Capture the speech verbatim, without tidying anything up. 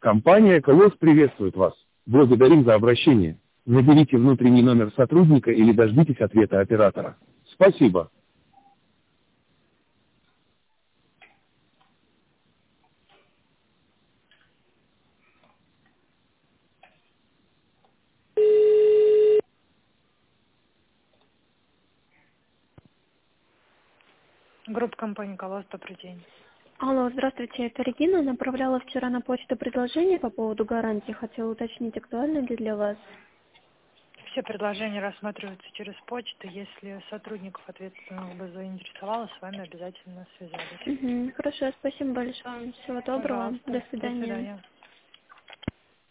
Компания «Колосс» приветствует вас. Благодарим за обращение. Наберите внутренний номер сотрудника или дождитесь ответа оператора. Спасибо. Группа компании «Колосс», добрый день. Алло, здравствуйте, это Регина. Направляла вчера на почту предложение по поводу гарантии. Хотела уточнить, актуально ли для вас. Все предложения рассматриваются через почту. Если сотрудников ответственных бы заинтересовало, с вами обязательно связались. Угу, хорошо, спасибо большое. Всего доброго. Пожалуйста. До До свидания. свидания.